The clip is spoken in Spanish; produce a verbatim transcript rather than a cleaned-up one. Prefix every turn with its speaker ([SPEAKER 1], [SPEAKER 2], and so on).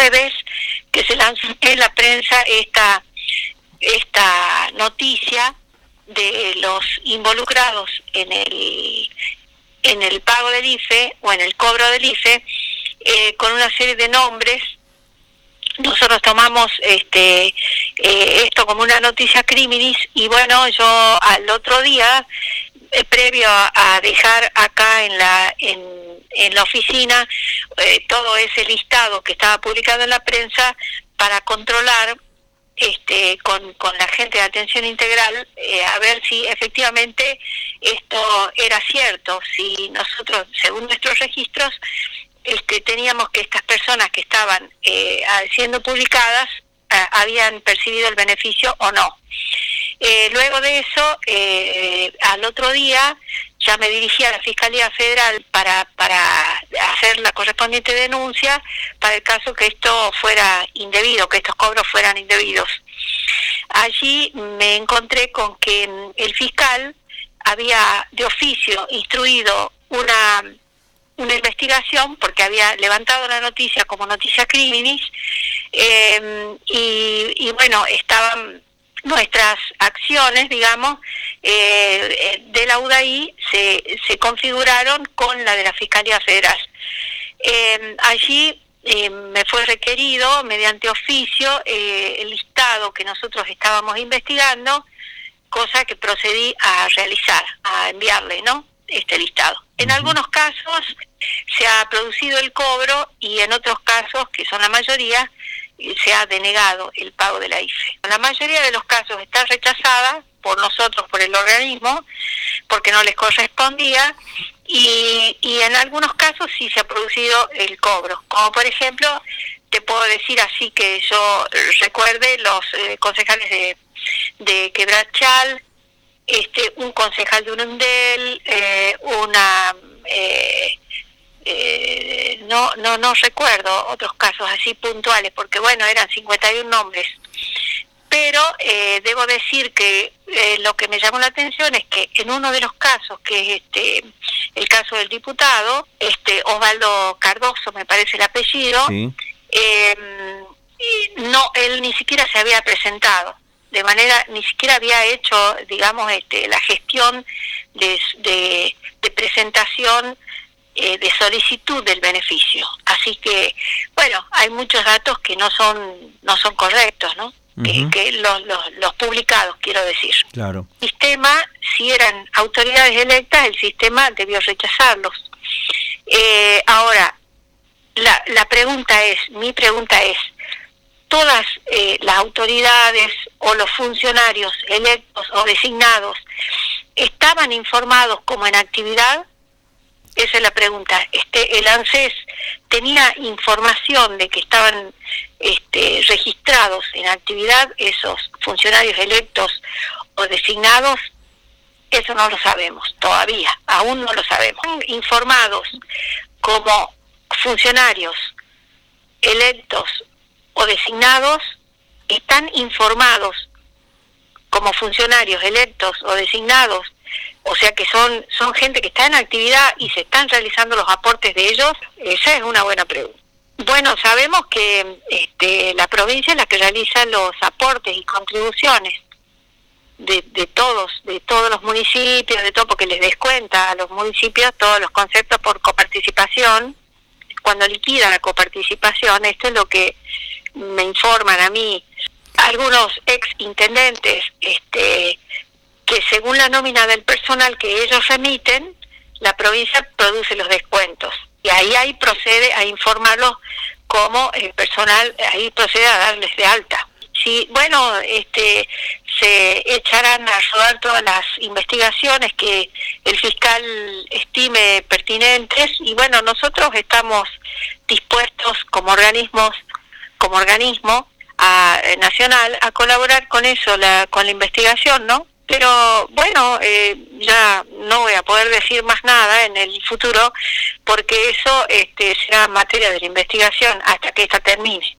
[SPEAKER 1] jueves que se lanzó en la prensa esta, esta noticia de los involucrados en el, en el pago del I F E o en el cobro del I F E, eh, con una serie de nombres. Nosotros tomamos este eh, esto como una noticia criminis y bueno, yo al otro día, eh, previo a, a dejar acá en la en, en la oficina eh, todo ese listado que estaba publicado en la prensa para controlar este con, con la gente de atención integral, eh, a ver si efectivamente esto era cierto, si nosotros, según nuestros registros, Este, teníamos que estas personas que estaban eh, siendo publicadas eh, habían percibido el beneficio o no. Eh, luego de eso, eh, al otro día, ya me dirigí a la Fiscalía Federal para, para hacer la correspondiente denuncia para el caso que esto fuera indebido, que estos cobros fueran indebidos. Allí me encontré con que el fiscal había de oficio instruido una... una investigación porque había levantado la noticia como noticia criminis eh, y, y bueno, estaban nuestras acciones, digamos, eh, de la U D A I se, se configuraron con la de la Fiscalía Federal. Eh, allí eh, me fue requerido mediante oficio eh, el listado que nosotros estábamos investigando, cosa que procedí a realizar, a enviarle, ¿no?, este listado. En algunos casos se ha producido el cobro y en otros casos, que son la mayoría, se ha denegado el pago de la I F E. La mayoría de los casos está rechazada por nosotros, por el organismo, porque no les correspondía, y, y en algunos casos sí se ha producido el cobro. Como por ejemplo, te puedo decir así que yo recuerde los eh, concejales de, de Quebrachal, este, un concejal de Urundel, eh, una... Eh, eh, no no no recuerdo otros casos así puntuales, porque bueno, eran cincuenta y un nombres. Pero eh, debo decir que eh, lo que me llamó la atención es que en uno de los casos, que es este el caso del diputado, este Osvaldo Cardoso, me parece el apellido, sí. eh, no, él ni siquiera se había presentado. De manera, ni siquiera había hecho, digamos, este, la gestión de, de, de presentación, eh, de solicitud del beneficio. Así que, bueno, hay muchos datos que no son no son correctos, ¿no? Uh-huh. Que, que los, los, los publicados, quiero decir. Claro. El sistema, si eran autoridades electas, el sistema debió rechazarlos. Eh, ahora, la, la pregunta es, mi pregunta es, todas eh, las autoridades o los funcionarios electos o designados estaban informados como en actividad. Esa es la pregunta. Este, el ANSES tenía información de que estaban este, registrados en actividad esos funcionarios electos o designados. Eso no lo sabemos todavía, aún no lo sabemos. Informados como funcionarios electos o designados, están informados como funcionarios electos o designados, o sea que son son gente que está en actividad y se están realizando los aportes de ellos. Esa es una buena pregunta. Bueno, sabemos que este, la provincia es la que realiza los aportes y contribuciones de, de todos, de todos los municipios, de todo, porque les descuenta a los municipios todos los conceptos por coparticipación. Cuando liquida la coparticipación, esto es lo que me informan a mí algunos ex intendentes, este, que según la nómina del personal que ellos remiten, la provincia produce los descuentos. Y ahí, ahí procede a informarlos como el personal, ahí procede a darles de alta. Sí, bueno, este, se echarán a rodar todas las investigaciones que el fiscal estime pertinentes y bueno, nosotros estamos dispuestos como organismos, como organismo a, eh, nacional a colaborar con eso, la, con la investigación, ¿no? Pero bueno, eh, ya no voy a poder decir más nada en el futuro porque eso este, será materia de la investigación hasta que esta termine.